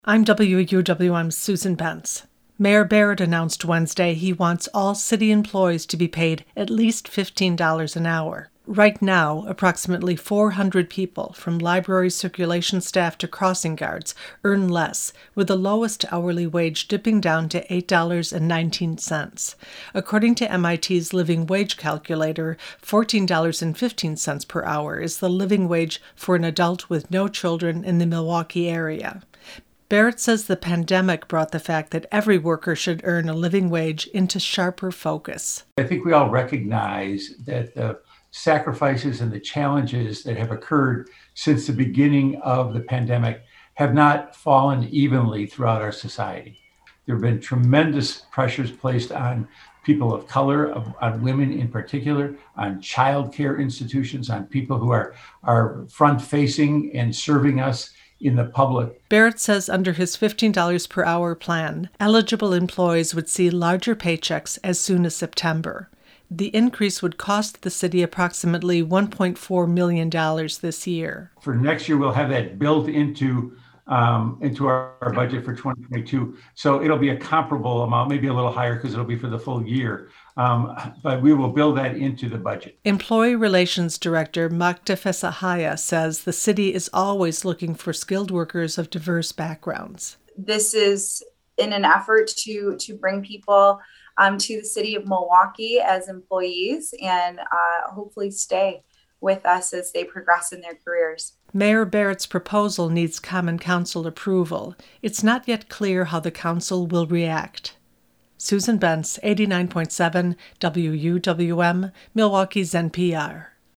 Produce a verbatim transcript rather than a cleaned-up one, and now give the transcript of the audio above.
I'm W U W M's Susan Bentz. Mayor Barrett announced Wednesday he wants all city employees to be paid at least fifteen dollars an hour. Right now, approximately four hundred people, from library circulation staff to crossing guards, earn less, with the lowest hourly wage dipping down to eight dollars and nineteen cents. According to M I T's living wage calculator, fourteen dollars and fifteen cents per hour is the living wage for an adult with no children in the Milwaukee area. Barrett says the pandemic brought the fact that every worker should earn a living wage into sharper focus. I think we all recognize that the sacrifices and the challenges that have occurred since the beginning of the pandemic have not fallen evenly throughout our society. There have been tremendous pressures placed on people of color, on women in particular, on child care institutions, on people who are, are front-facing and serving us in the public. Barrett says under his fifteen dollars per hour plan, eligible employees would see larger paychecks as soon as September. The increase would cost the city approximately one point four million dollars this year. For next year, we'll have that built into um, into our, our budget for twenty twenty-two. So it'll be a comparable amount, maybe a little higher because it'll be for the full year. Um, but we will build that into the budget. Employee Relations Director Magda Fesahaya says the city is always looking for skilled workers of diverse backgrounds. This is in an effort to, to bring people um, to the city of Milwaukee as employees and uh, hopefully stay with us as they progress in their careers. Mayor Barrett's proposal needs Common Council approval. It's not yet clear how the council will react. Susan Bentz, eighty-nine point seven W U W M, Milwaukee's N P R.